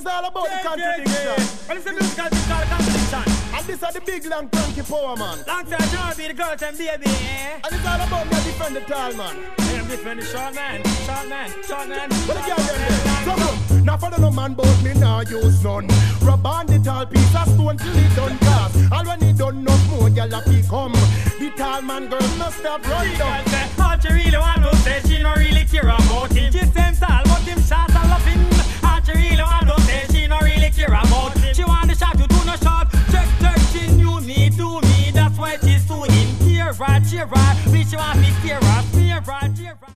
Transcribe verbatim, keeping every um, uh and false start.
is all about the contradiction. What is the musical thing called contradiction? And this are the big long funky power man. Long time you wanna be the girls and baby, eh? And it's all about me defend the tall man. I am different the short man, short man, short man. What the girl them there? Come on. Now follow no man but me now use none. Rub on the tall piece of stone till it done cast. All when it done no more, girl have to come. The tall man girl must stop run down. All she really want to say, she no really care about him. She same tall, but him short and loving. All she really want to say, she no really care about him. She want the shot, you do no shot. Check, check, she knew me, do me. That's why she's suing. Tear right, cheer right, me she want me steer